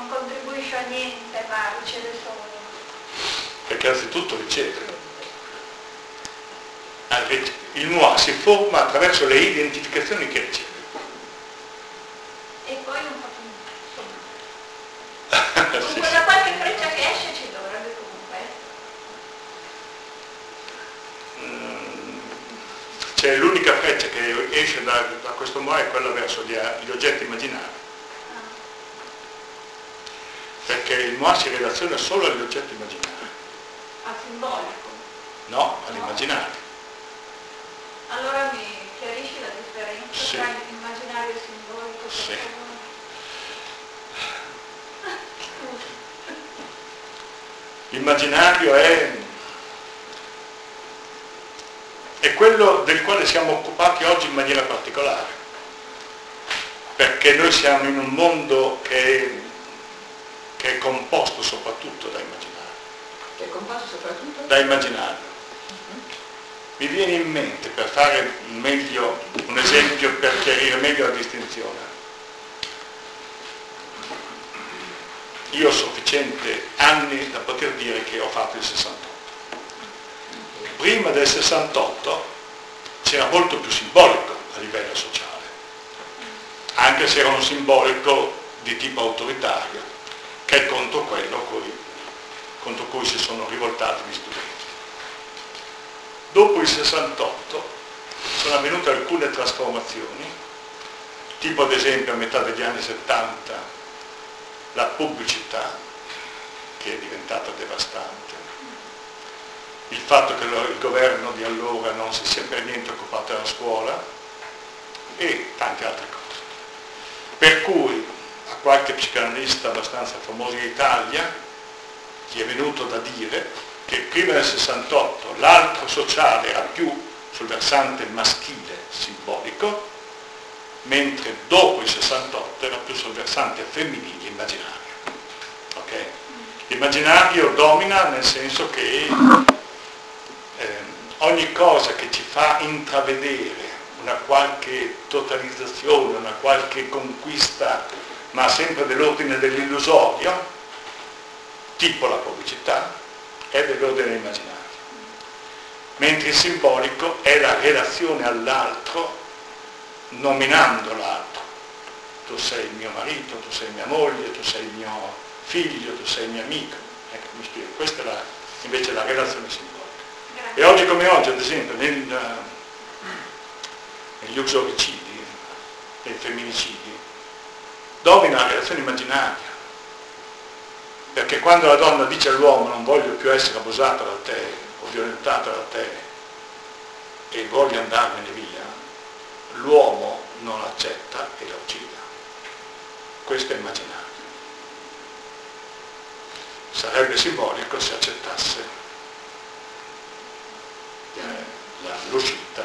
contribuisce a niente, ma riceve solo. Perché anzitutto riceve. Il moi si forma attraverso le identificazioni che riceve. E poi un po' insomma. Con quella qualche freccia che esce ci dovrebbe comunque. C'è l'unica freccia che esce da questo moi è quella verso gli oggetti immaginari. Perché il moi si relaziona solo agli oggetti immaginari. Al simbolico? No, all'immaginario. Allora mi chiarisci la differenza Sì. tra l'immaginario e il simbolico? Sì. L'immaginario è quello del quale siamo occupati oggi in maniera particolare, perché noi siamo in un mondo che è composto soprattutto da immaginario. Che è composto soprattutto? Da immaginario. Mi viene in mente, per fare meglio un esempio, per chiarire meglio la distinzione. Io ho sufficienti anni da poter dire che ho fatto il 68. Prima del 68 c'era molto più simbolico a livello sociale, anche se era un simbolico di tipo autoritario, che è contro quello contro cui si sono rivoltati gli studenti. Dopo il 68 sono avvenute alcune trasformazioni, tipo ad esempio a metà degli anni 70 la pubblicità, che è diventata devastante, il fatto che il governo di allora non si sia per niente occupato della scuola e tante altre cose. Per cui a qualche psicanalista abbastanza famoso in Italia gli è venuto da dire che prima del 68 l'altro sociale era più sul versante maschile simbolico, mentre dopo il 68 era più sul versante femminile immaginario. Okay? L'immaginario domina nel senso che ogni cosa che ci fa intravedere una qualche totalizzazione, una qualche conquista, ma sempre dell'ordine dell'illusorio, tipo la pubblicità, è dell'ordine immaginario. Mentre il simbolico è la relazione all'altro nominando l'altro. Tu sei il mio marito, tu sei mia moglie, tu sei il mio figlio, tu sei il mio amico. Ecco, mi spiego. Questa è invece la relazione simbolica. Grazie. E oggi come oggi, ad esempio, negli uxoricidi, nei femminicidi, domina la relazione immaginaria. Perché quando la donna dice all'uomo non voglio più essere abusata da te o violentata da te e voglio andarmene via, l'uomo non accetta e la uccide. Questo è immaginario. Sarebbe simbolico se accettasse l'uscita.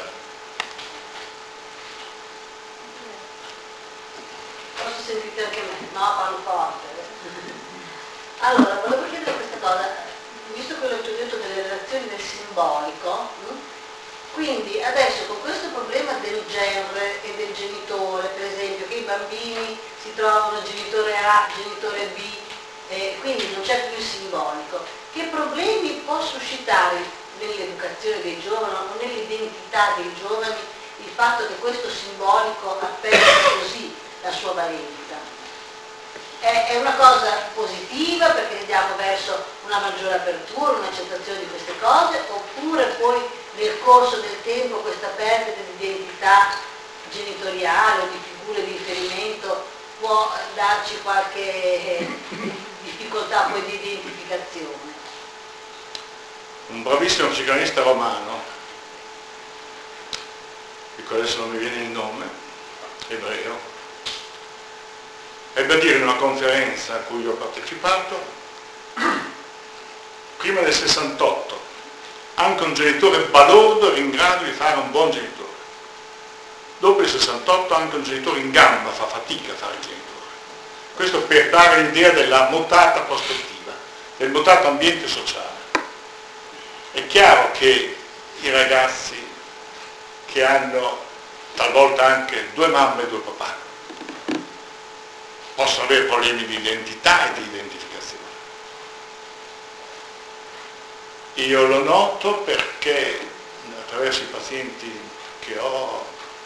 Posso sentire anche me? No, parlo forte. Allora, volevo chiedere questa cosa, visto quello che ho detto delle relazioni del simbolico, quindi adesso con questo problema del genere e del genitore, per esempio, che i bambini si trovano genitore A, genitore B, quindi non c'è più il simbolico, che problemi può suscitare nell'educazione dei giovani o nell'identità dei giovani il fatto che questo simbolico ha perso così la sua valenza? È una cosa positiva perché andiamo verso una maggiore apertura, un'accettazione di queste cose, oppure poi nel corso del tempo questa perdita di identità genitoriale o di figure di riferimento può darci qualche difficoltà poi di identificazione? Un bravissimo psicanalista romano, di cui adesso non mi viene il nome, ebreo, ebbe a dire in una conferenza a cui ho partecipato, prima del 68 anche un genitore balordo era in grado di fare un buon genitore. Dopo il 68 anche un genitore in gamba fa fatica a fare il genitore. Questo per dare l'idea della mutata prospettiva, del mutato ambiente sociale. È chiaro che i ragazzi che hanno talvolta anche due mamme e due papà possono avere problemi di identità e di identificazione. Io lo noto perché attraverso i pazienti che ho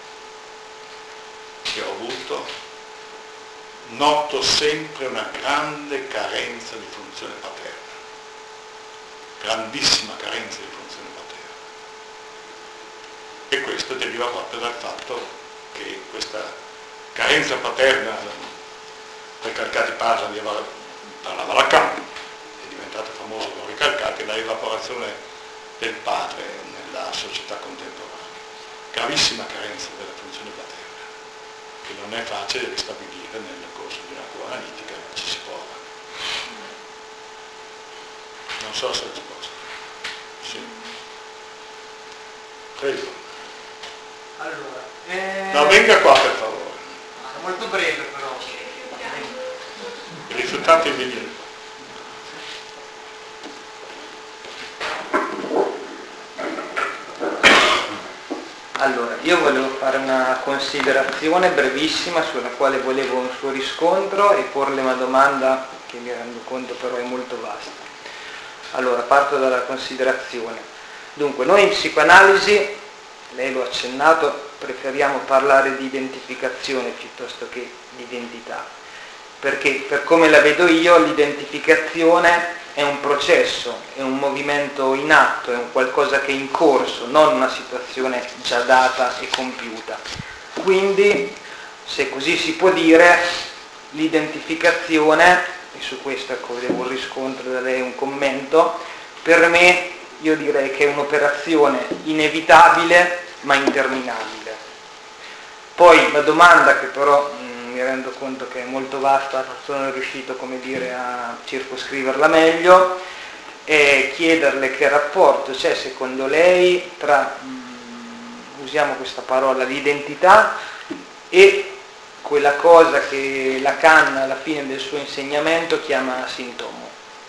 avuto, noto sempre una grande carenza di funzione paterna, grandissima carenza di funzione paterna. E questo deriva proprio dal fatto che questa carenza paterna, Recalcati parlava Lacan, è diventato famoso con Recalcati, la evaporazione del padre nella società contemporanea. Gravissima carenza della funzione paterna, che non è facile ristabilire nel corso di una cura analitica, ma ci si prova. Non so se ho risposto. Sì. Prego. Allora, No, venga qua per favore. molto breve però. Ci rifiutiamo. I risultati vengono. Allora, io volevo fare una considerazione brevissima sulla quale volevo un suo riscontro e porle una domanda che mi rendo conto però è molto vasta. Allora, parto dalla considerazione. Dunque, noi in psicoanalisi, lei lo ha accennato, preferiamo parlare di identificazione piuttosto che di identità, perché per come la vedo io l'identificazione è un processo, è un movimento in atto, è un qualcosa che è in corso, non una situazione già data e compiuta. Quindi, se così si può dire, l'identificazione, e su questo ecco, volevo un riscontro da lei, un commento, per me io direi che è un'operazione inevitabile ma interminabile. Poi la domanda che però mi rendo conto che è molto vasta, non sono riuscito, come dire, a circoscriverla meglio, e chiederle che rapporto c'è secondo lei tra, usiamo questa parola, l'identità e quella cosa che Lacan alla fine del suo insegnamento chiama sintomo.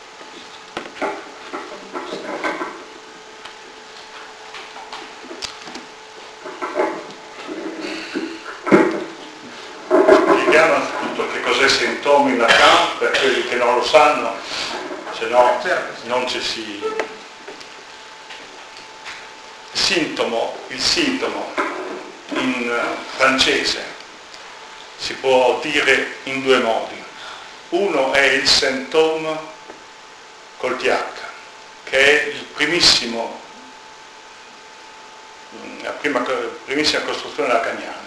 Spieghiamo innanzitutto che cos'è sintomo in Lacan per quelli che non lo sanno, se no non ci si... Il sintomo in francese si può dire in due modi. Uno è il symptôme col TH, che è il primissimo, la primissima costruzione lacaniana.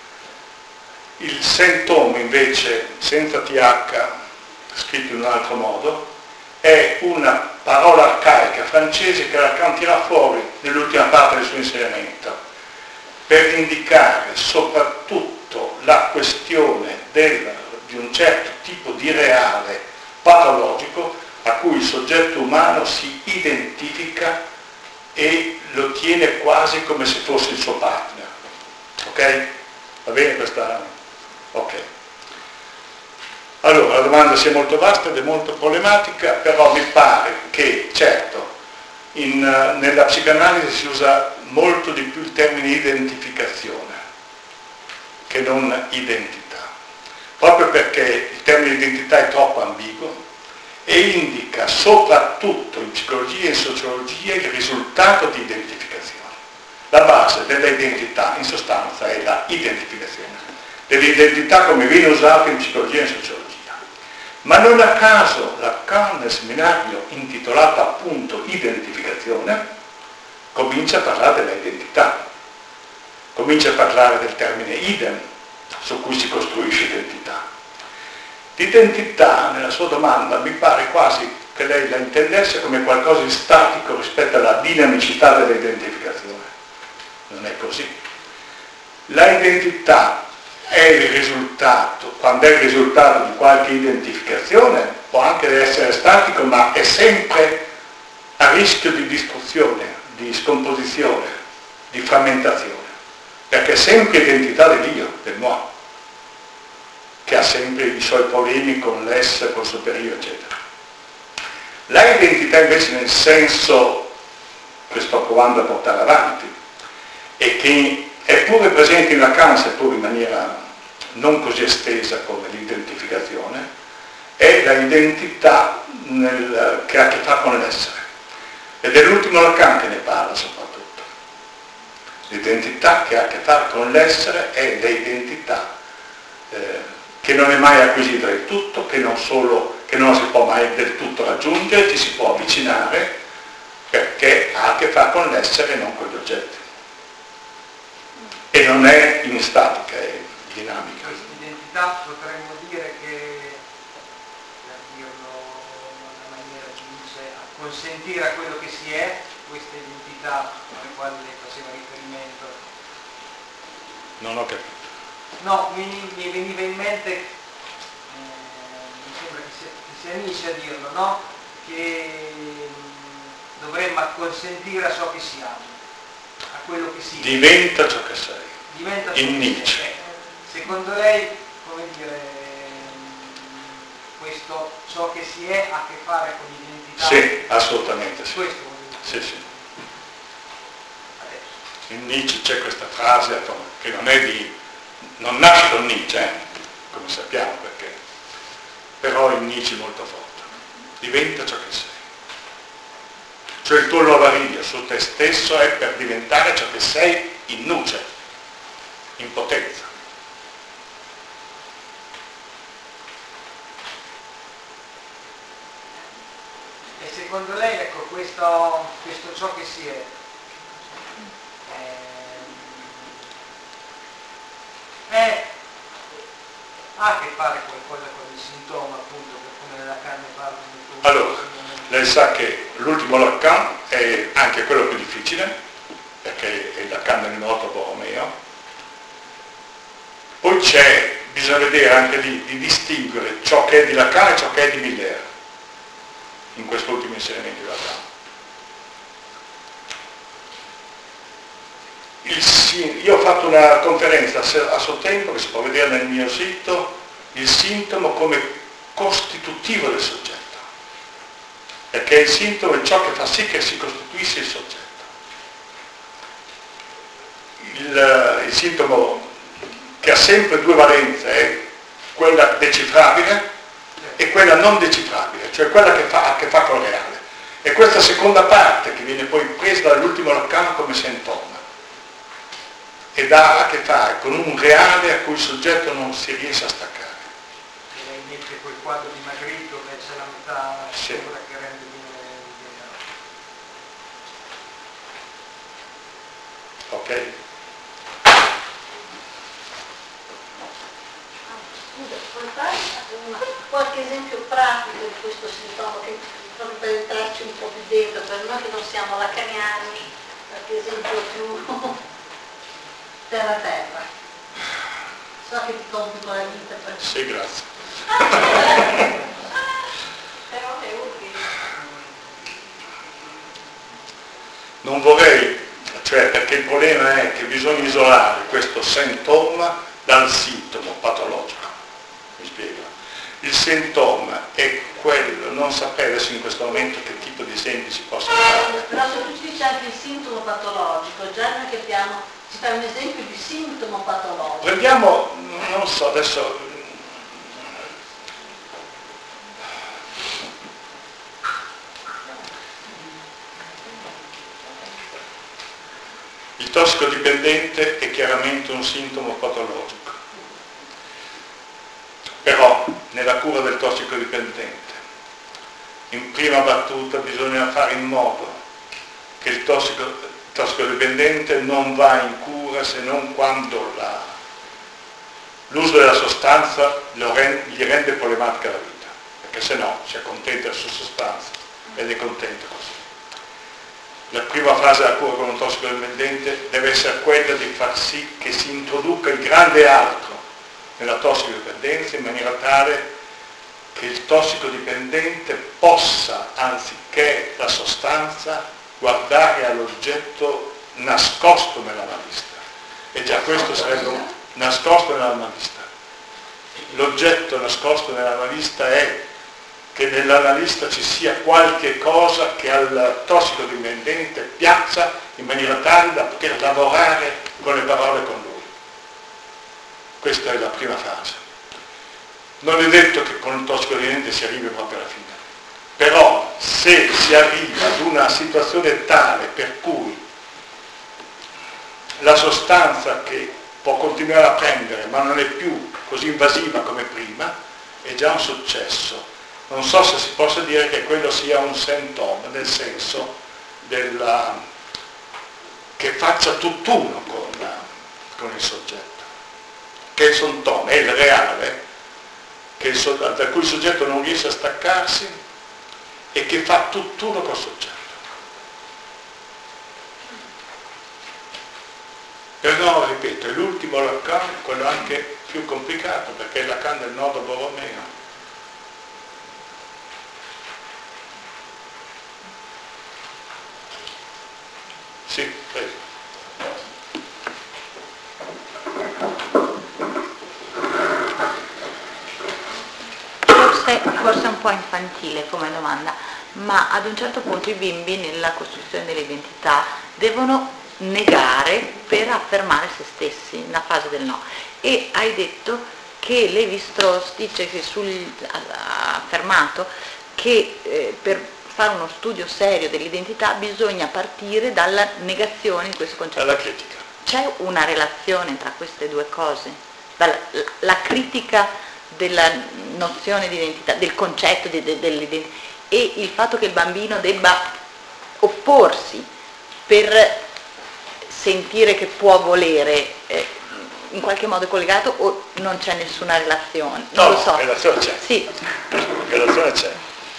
Il symptôme invece, senza TH, scritto in un altro modo, è una parola arcaica francese che Lacan tira fuori nell'ultima parte del suo insegnamento per indicare soprattutto la questione di un certo tipo di reale patologico a cui il soggetto umano si identifica e lo tiene quasi come se fosse il suo partner. Ok? Va bene questa? Ok. Allora, la domanda sia molto vasta ed è molto problematica, però mi pare che, certo, nella psicanalisi si usa molto di più il termine identificazione che non identità, proprio perché il termine identità è troppo ambiguo e indica soprattutto in psicologia e in sociologia il risultato di identificazione. La base della identità in sostanza è la identificazione, dell'identità come viene usato in psicologia e in sociologia. Ma non a caso Lacan nel seminario intitolato appunto Identificazione comincia a parlare della identità, comincia a parlare del termine idem su cui si costruisce identità. L'identità, nella sua domanda, mi pare quasi che lei la intendesse come qualcosa di statico rispetto alla dinamicità dell'identificazione. Non è così. La identità è il risultato, quando è il risultato di qualche identificazione, può anche essere statico, ma è sempre a rischio di distruzione, di scomposizione, di frammentazione, perché è sempre identità dell'io, del moi, che ha sempre i suoi problemi con l'essere, col superiore, eccetera. La identità invece nel senso che sto provando a portare avanti e che è pure presente in Lacan, seppur in maniera non così estesa come l'identificazione, è la identità che ha a che fare con l'essere. Ed è l'ultimo Lacan che ne parla soprattutto. L'identità che ha a che fare con l'essere è l'identità che non è mai acquisita del tutto, che non la si può mai del tutto raggiungere, ci si può avvicinare, perché ha a che fare con l'essere e non con gli oggetti. E non è in statica, è dinamica. Questa identità potremmo dire che, per dirlo in una maniera giudice, a consentire a quello che si è, questa identità alla quale lei faceva riferimento. Non ho capito. No, mi veniva in mente, mi sembra che sia Nietzsche a dirlo, no? Che dovremmo acconsentire a ciò che siamo, a quello che si è. Diventa ciò che sei. Diventa In Nietzsche. Secondo lei, come dire, questo ciò che si è ha a che fare con l'identità? Sì, assolutamente sì. Questo vuol dire. Sì, sì. Adesso. In Nietzsche c'è questa frase che non nasce con Nietzsche, come sappiamo perché, però in Nietzsche è molto forte. Diventa ciò che sei. Cioè il tuo lavario su te stesso è per diventare ciò che sei in nuce, in potenza. E secondo lei, ecco, questo ciò che si è, ha a che fare qualcosa con il sintomo, appunto, per come Lacan ne parla molto. Allora, lei sa che l'ultimo Lacan è anche quello più difficile, perché è il Lacan del noto Borromeo. Poi bisogna vedere anche lì di distinguere ciò che è di Lacan e ciò che è di Miller, in quest'ultimo inserimento di Lacan. Io ho fatto una conferenza a suo tempo, che si può vedere nel mio sito, il sintomo come costitutivo del soggetto, perché il sintomo è ciò che fa sì che si costituisce il soggetto. Il sintomo che ha sempre due valenze è quella decifrabile e quella non decifrabile, cioè quella che ha a che fare con il reale. E questa seconda parte che viene poi presa dall'ultimo Lacan come sintomo ed ha a che fare con un reale a cui il soggetto non si riesce a staccare. E lei mette quel quadro di Magritte dove c'è la metà Sì. scura che rende meno l'idea. Ok? Scusa, puoi fare qualche esempio pratico di questo sintomo, che, proprio per entrarci un po' più dentro, per noi che non siamo lacaniani, qualche esempio più terra-terra. So che ti complico la vita per... Sì, grazie. Però è utile. Non vorrei, cioè perché il problema è che bisogna isolare questo sintomo dal sintomo patologico. Mi spiego. Il sintomo è quello, non saprei adesso in questo momento che tipo di esempi si possono fare. Però se tu ci dici anche il sintomo patologico, già noi capiamo, ci fai un esempio di sintomo patologico. Prendiamo, non so, adesso il tossicodipendente è chiaramente un sintomo patologico, però nella cura del tossicodipendente in prima battuta bisogna fare in modo che il tossicodipendente non va in cura se non quando l'uso della sostanza gli rende problematica la vita, perché se no si accontenta della sua sostanza ed è contento così. La prima fase della cura con un tossicodipendente deve essere quella di far sì che si introduca il grande altro nella tossicodipendenza in maniera tale che il tossicodipendente possa, anziché la sostanza, guardare all'oggetto nascosto nell'analista. E già questo sarebbe nascosto nell'analista. L'oggetto nascosto nell'analista è che nell'analista ci sia qualche cosa che al tossicodipendente piaccia in maniera tale da poter lavorare con le parole con lui. Questa è la prima fase. Non è detto che con il tossicodipendente si arrivi proprio alla fine, però se si arriva ad una situazione tale per cui la sostanza che può continuare a prendere ma non è più così invasiva come prima, è già un successo. Non so se si possa dire che quello sia un sintomo, nel senso che faccia tutt'uno con il soggetto, che il sintomo è il reale, da cui il soggetto non riesce a staccarsi e che fa tutt'uno col soggetto. Però, ripeto, è l'ultimo Lacan, quello anche più complicato, perché è Lacan del nodo borromeo. Sì, prego. Forse un po' infantile come domanda, ma ad un certo punto i bimbi nella costruzione dell'identità devono negare per affermare se stessi, nella fase del no. E hai detto che Lévi-Strauss dice che ha affermato che per fare uno studio serio dell'identità bisogna partire dalla negazione di questo concetto. Dalla critica. C'è una relazione tra queste due cose? La critica della nozione di identità, del concetto dell'identità e il fatto che il bambino debba opporsi per sentire che può volere, in qualche modo è collegato o non c'è nessuna relazione? Non No, lo so. relazione c'è. Sì. Relazione c'è.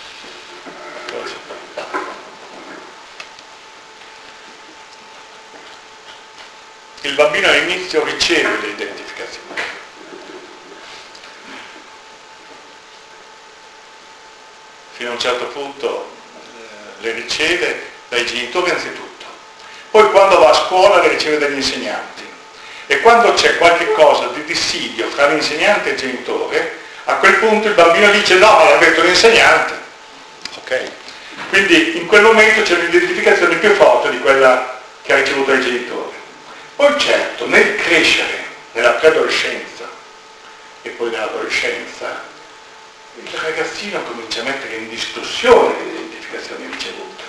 Il bambino all'inizio riceve le identificazioni. Fino a un certo punto le riceve dai genitori anzitutto. Poi quando va a scuola le riceve dagli insegnanti. E quando c'è qualche cosa di dissidio fra l'insegnante e il genitore, a quel punto il bambino dice no, ma l'ha detto l'insegnante. Ok? Quindi in quel momento c'è un'identificazione più forte di quella che ha ricevuto dai genitori. Poi certo, nel crescere, nella preadolescenza e poi nell'adolescenza, il ragazzino comincia a mettere in discussione le identificazioni ricevute.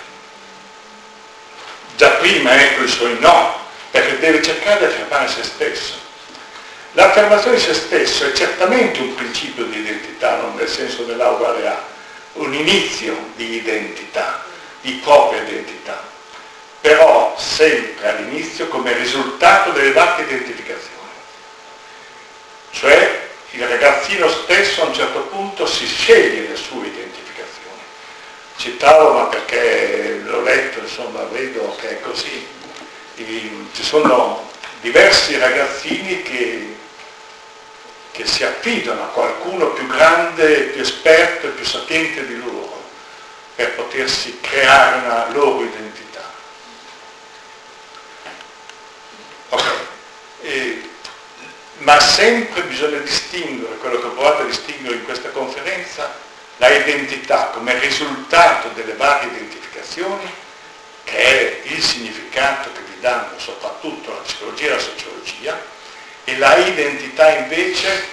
Già prima ecco i suoi no, perché deve cercare di affermare se stesso. L'affermazione di se stesso è certamente un principio di identità, non nel senso dell'A uguale A, un inizio di identità, di propria identità, però sempre all'inizio come risultato delle varie identificazioni. Cioè il ragazzino stesso a un certo punto si sceglie le sue identificazioni. Citavo, ma perché l'ho letto, insomma, vedo che è così. Ci sono diversi ragazzini che si affidano a qualcuno più grande, più esperto e più sapiente di loro per potersi creare una loro identità. Okay. Ma sempre bisogna distinguere, quello che ho provato a distinguere in questa conferenza, la identità come risultato delle varie identificazioni, che è il significato che vi danno soprattutto la psicologia e la sociologia, e la identità invece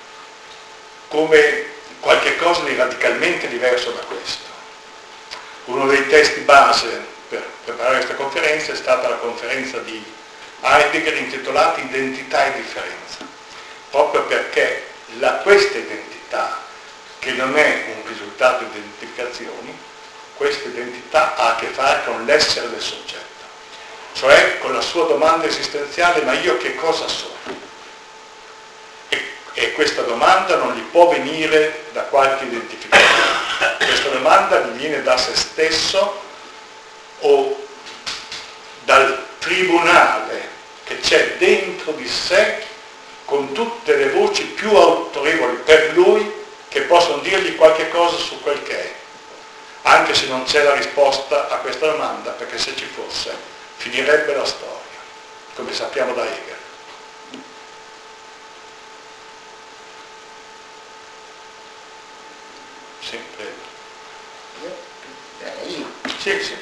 come qualche cosa di radicalmente diverso da questo. Uno dei testi base per preparare questa conferenza è stata la conferenza di Heidegger intitolata Identità e differenza, proprio perché questa identità, che non è un risultato di identificazioni, questa identità ha a che fare con l'essere del soggetto, cioè con la sua domanda esistenziale: ma io che cosa sono? E questa domanda non gli può venire da qualche identificazione, questa domanda gli viene da se stesso o dal tribunale che c'è dentro di sé, con tutte le voci più autorevoli per lui che possono dirgli qualche cosa su quel che è, anche se non c'è la risposta a questa domanda, perché se ci fosse finirebbe la storia, come sappiamo da Hegel. Sì, prego. Sì, sì.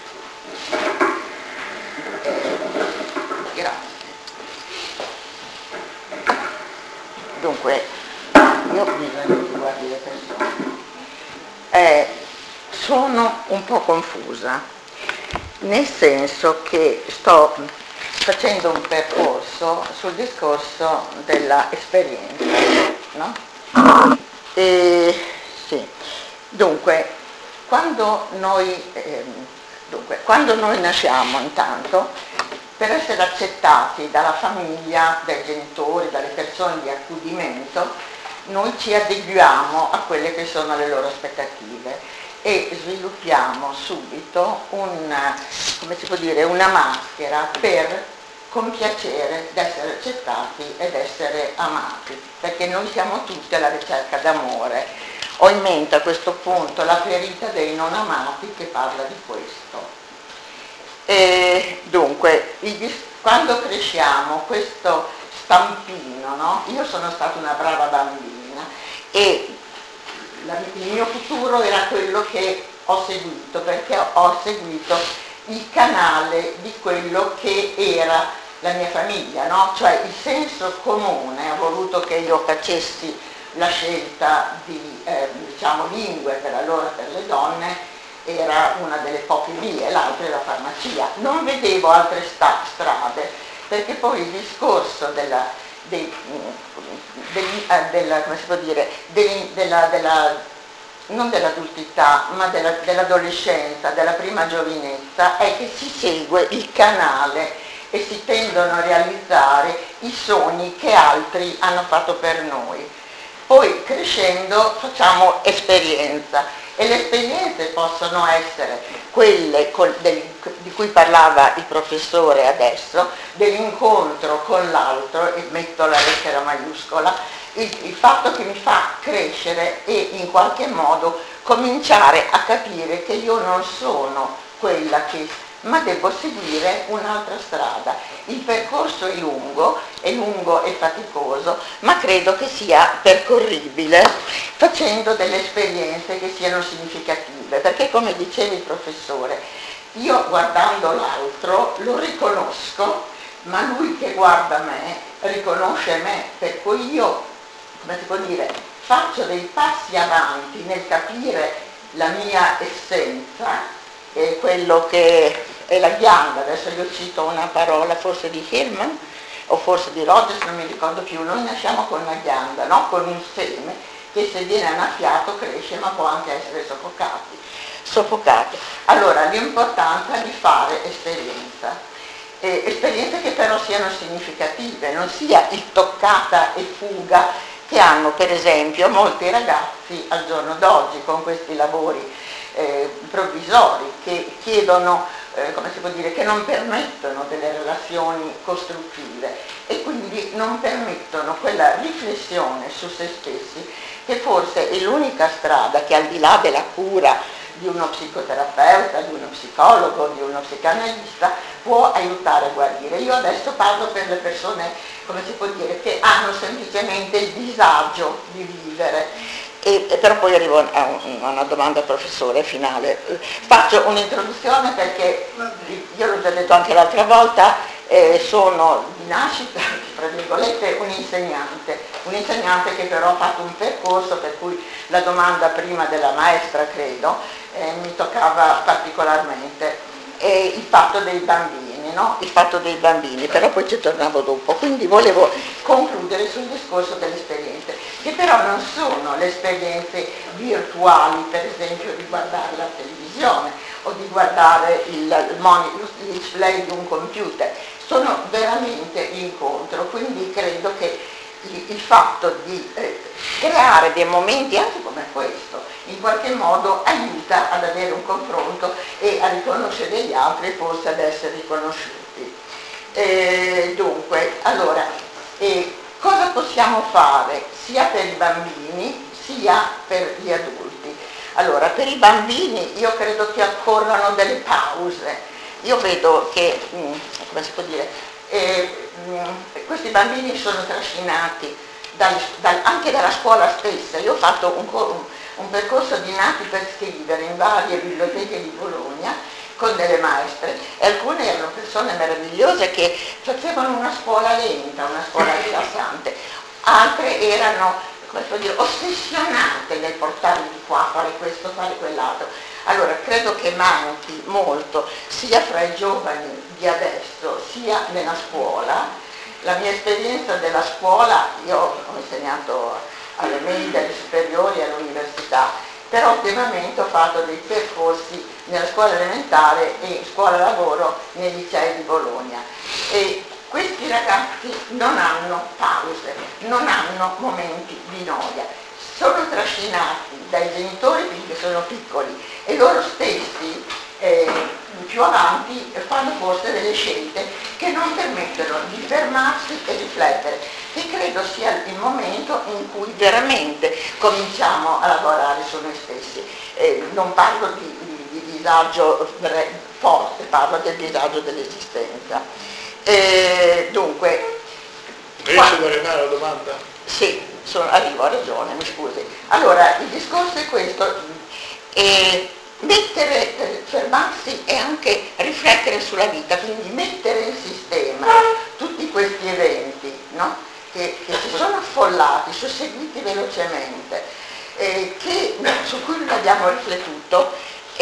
Grazie. Dunque, io bisogna che guardi le persone. Sono un po' confusa, nel senso che sto facendo un percorso sul discorso della esperienza, no? Sì. Dunque, quando noi nasciamo intanto, per essere accettati dalla famiglia, dai genitori, dalle persone di accudimento, noi ci adeguiamo a quelle che sono le loro aspettative e sviluppiamo subito una maschera per compiacere d'essere accettati ed essere amati, perché noi siamo tutti alla ricerca d'amore. Ho in mente a questo punto la ferita dei non amati che parla di questo. E dunque, quando cresciamo, questo stampino, no? Io sono stata una brava bambina e il mio futuro era quello che ho seguito, perché ho seguito il canale di quello che era la mia famiglia, no? Cioè il senso comune ha voluto che io facessi la scelta di lingue, per allora per le donne era una delle poche vie, l'altra è la farmacia. Non vedevo altre strade, perché poi il discorso non dell'adultità, ma dell'adolescenza, della prima giovinezza, è che si segue il canale e si tendono a realizzare i sogni che altri hanno fatto per noi. Poi crescendo facciamo esperienza e le esperienze possono essere quelle di cui parlava il professore adesso, dell'incontro con l'altro, e metto la lettera maiuscola, il fatto che mi fa crescere e in qualche modo cominciare a capire che io non sono quella che, ma devo seguire un'altra strada. Il percorso è lungo e faticoso, ma credo che sia percorribile facendo delle esperienze che siano significative, perché come diceva il professore, io guardando l'altro lo riconosco, ma lui che guarda me riconosce me, per cui io, faccio dei passi avanti nel capire la mia essenza, quello che è la ghianda. Adesso io cito una parola forse di Hillman o forse di Rogers, non mi ricordo più. Noi nasciamo con la ghianda, no? Con un seme che se viene annaffiato cresce, ma può anche essere soffocato. Allora l'importanza di fare esperienze che però siano significative, non sia il toccata e fuga che hanno per esempio molti ragazzi al giorno d'oggi con questi lavori provvisori che chiedono, che non permettono delle relazioni costruttive e quindi non permettono quella riflessione su se stessi che forse è l'unica strada che al di là della cura di uno psicoterapeuta, di uno psicologo, di uno psicanalista può aiutare a guarire. Io adesso parlo per le persone, che hanno semplicemente il disagio di vivere. Però poi arrivo a una domanda al professore finale. Faccio un'introduzione perché io l'ho già detto anche l'altra volta, sono di nascita, tra virgolette, un insegnante che però ha fatto un percorso per cui la domanda prima della maestra, credo, mi toccava particolarmente, il fatto dei bambini, no? Il fatto dei bambini, però poi ci tornavo dopo, quindi volevo concludere sul discorso delle esperienze, che però non sono le esperienze virtuali, per esempio di guardare la televisione o di guardare il display di un computer, sono veramente l'incontro, quindi credo che il fatto di creare dei momenti anche come questo in qualche modo aiuta ad avere un confronto e a riconoscere gli altri e forse ad essere riconosciuti. Dunque, allora, cosa possiamo fare sia per i bambini sia per gli adulti? Allora, per i bambini io credo che occorrano delle pause. Io vedo che, questi bambini sono trascinati anche dalla scuola stessa. Io ho fatto un percorso di nati per scrivere in varie biblioteche di Bologna con delle maestre e alcune erano persone meravigliose che facevano una scuola lenta, una scuola rilassante. altre erano, come posso dire, ossessionate nel portarli di qua, fare questo, fare quell'altro. Allora credo che manchi molto sia fra i giovani di adesso sia nella scuola. La mia esperienza della scuola, io ho insegnato alle medie, alle superiori, all'università, però ultimamente ho fatto dei percorsi nella scuola elementare e scuola lavoro nei licei di Bologna, e questi ragazzi non hanno pause, non hanno momenti di noia, sono trascinati dai genitori finché sono piccoli e loro stessi più avanti fanno forse delle scelte che non permettono di fermarsi e riflettere, che credo sia il momento in cui veramente cominciamo a lavorare su noi stessi. Non parlo di disagio forte, parlo del disagio dell'esistenza. Dunque, riesci ad arrivare alla domanda? sì, arrivo, a ragione, mi scusi. Allora, il discorso è questo, fermarsi e anche riflettere sulla vita, quindi mettere in sistema tutti questi eventi, no? che si sono affollati, susseguiti velocemente, su cui non abbiamo riflettuto.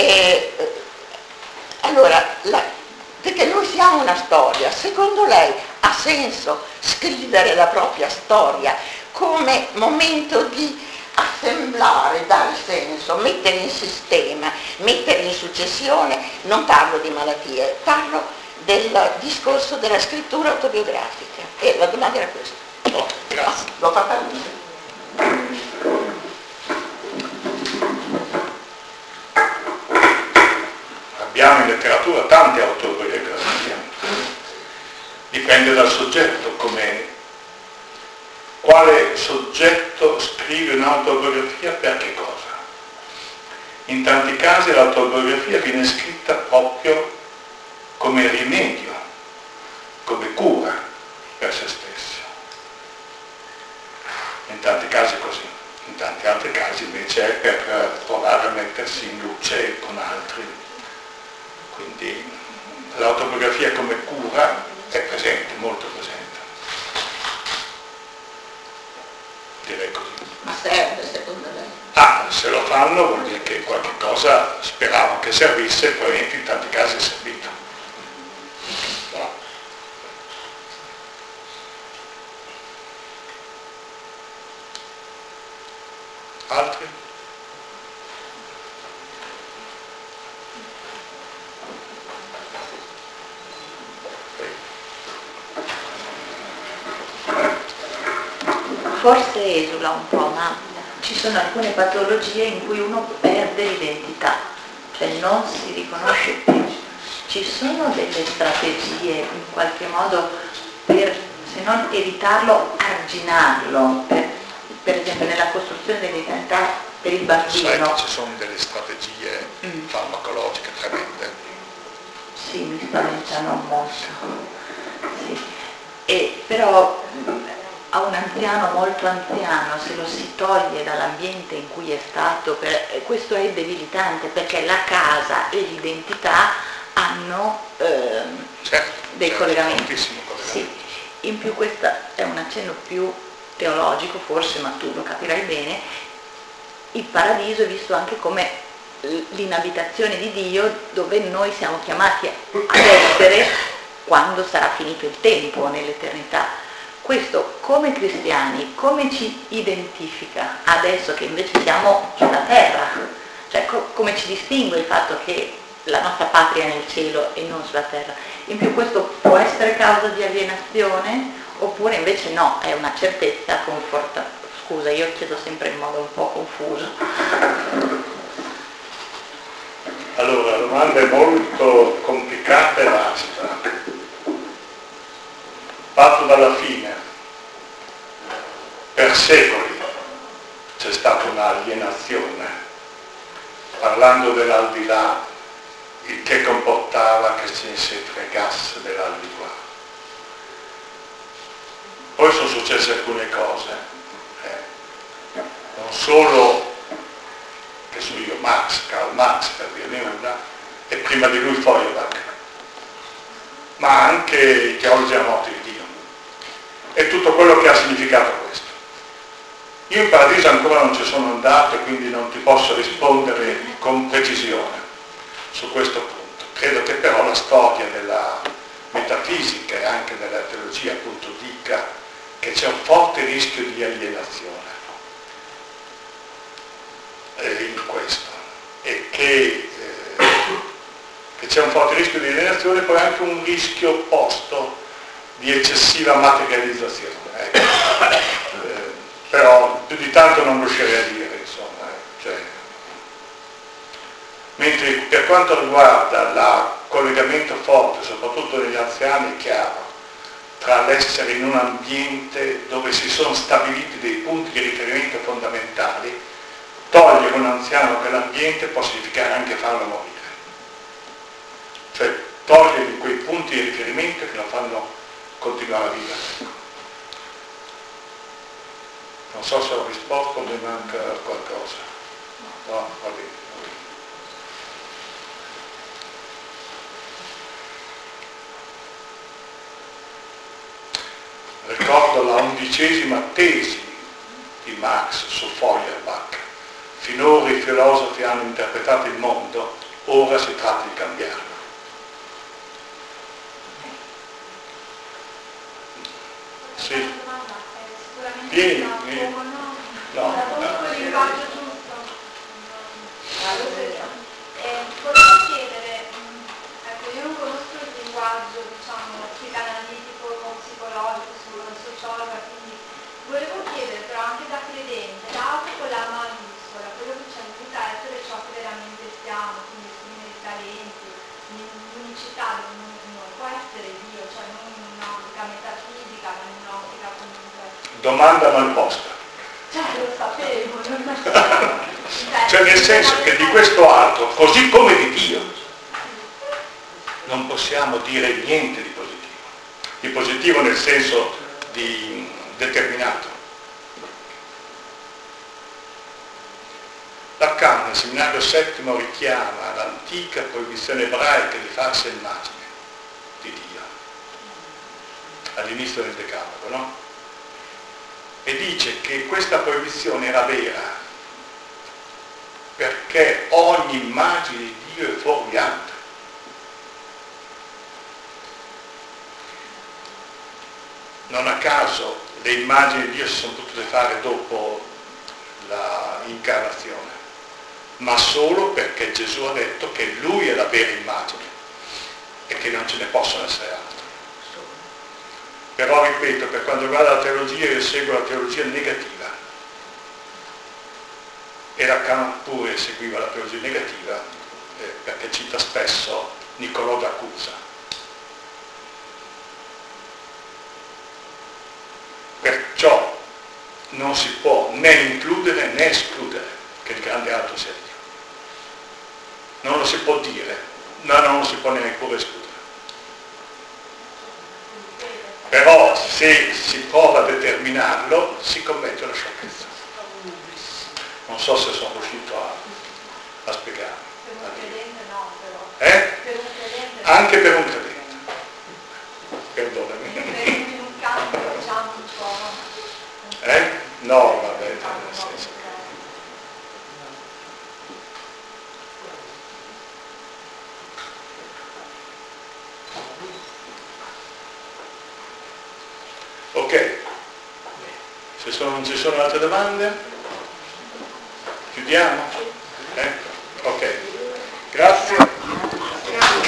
Allora, perché noi siamo una storia, secondo lei ha senso scrivere la propria storia come momento di assemblare, dare senso, mettere in sistema, mettere in successione? Non parlo di malattie, parlo del discorso della scrittura autobiografica. E la domanda era questa. Oh, grazie. L'ho fatta lunga. Abbiamo in letteratura tante autobiografie, dipende dal soggetto, quale soggetto scrive un'autobiografia per che cosa. In tanti casi l'autobiografia viene scritta proprio come rimedio, come cura per se stesso. In tanti casi è così, in tanti altri casi invece è per provare a mettersi in luce con altri. Quindi l'autobiografia come cura è presente, molto presente. Direi così. Ma serve secondo lei? Se lo fanno vuol dire che qualche cosa speravano che servisse, probabilmente in tanti casi è servito. Altri? Forse esula un po', ma ci sono alcune patologie in cui uno perde l'identità, cioè non si riconosce più. Ci sono delle strategie in qualche modo per, se non evitarlo, arginarlo, per esempio nella costruzione dell'identità per il bambino. Sai che ci sono delle strategie farmacologiche tremende. Sì, mi spaventano molto. Sì. Però a un anziano molto anziano, se lo si toglie dall'ambiente in cui è stato, questo è debilitante, perché la casa e l'identità hanno dei collegamenti. Sì. In più questo è un accenno più teologico forse, ma tu lo capirai bene. Il paradiso è visto anche come l'inabitazione di Dio, dove noi siamo chiamati ad essere quando sarà finito il tempo, nell'eternità. Questo come cristiani, come ci identifica adesso che invece siamo sulla terra? Cioè come ci distingue il fatto che la nostra patria è nel cielo e non sulla terra? In più questo può essere causa di alienazione oppure invece no, è una certezza confortante. Scusa, io chiedo sempre in modo un po' confuso. Allora, la domanda è molto complicata e vasta. Parto dalla fine. Per secoli c'è stata un'alienazione, parlando dell'aldilà, il che comportava che ci si fregasse dell'aldilà. Poi sono successe alcune cose, non solo, che so io, Karl Marx per dirne una, e prima di lui Feuerbach, ma anche i teologi della morte di Dio, e tutto quello che ha significato questo. Io in paradiso ancora non ci sono andato e quindi non ti posso rispondere con precisione su questo punto. Credo che però la storia della metafisica e anche della teologia appunto dica che c'è un forte rischio di alienazione in questo e che c'è un forte rischio di alienazione e poi anche un rischio opposto di eccessiva materializzazione. Però più di tanto non riuscirei a dire, insomma. Mentre per quanto riguarda il collegamento forte, soprattutto negli anziani, è chiaro, tra l'essere in un ambiente dove si sono stabiliti dei punti di riferimento fondamentali, togliere un anziano quell'ambiente può significare anche farlo morire. Cioè togliergli quei punti di riferimento che lo fanno continuare a vivere. Non so se ho risposto, mi manca qualcosa. No, va bene. Ricordo la 11ª tesi di Marx su Feuerbach. Finora i filosofi hanno interpretato il mondo, ora si tratta di cambiarlo. Sì. Vieni. No. Volevo chiedere, ecco, io non conosco il linguaggio, diciamo, psicanalitico o psicologico, sono sociologa, quindi volevo chiedere però anche da credente, da con la maiuscola, quello che ci aiuta a essere ciò che veramente siamo, quindi esprimere i talenti, l'unicità del noi, può essere Dio, cioè non in un'ottica metafisica, ma in un'ottica comunque. Domanda mal posta. Cioè, lo sapevo, non Cioè nel senso che di questo altro, così come di Dio, non possiamo dire niente di positivo. Di positivo nel senso di determinato. Lacan nel seminario settimo richiama l'antica proibizione ebraica di farsi immagine di Dio, all'inizio del Decalogo, no? E dice che questa proibizione era vera perché ogni immagine di Dio è fuorviante. Non a caso le immagini di Dio si sono potute fare dopo l'incarnazione, ma solo perché Gesù ha detto che Lui è la vera immagine e che non ce ne possono essere altre. Però ripeto, per quanto riguarda la teologia, io seguo la teologia negativa. E Lacan pure seguiva la teologia negativa perché cita spesso Niccolò da Cusa. Perciò non si può né includere né escludere che il grande alto sia Dio. Non lo si può dire, ma non lo si può neppure escludere. Però se si prova a determinarlo si commette una sciocchezza. Non so se sono riuscito a spiegare. Per un credente no, però. Per un credente no. Anche per un credente. Perdonami. In un campo, diciamo, un po'. No, vabbè, nel senso che... Ok. Se non ci sono altre domande? Chiudiamo? Ok.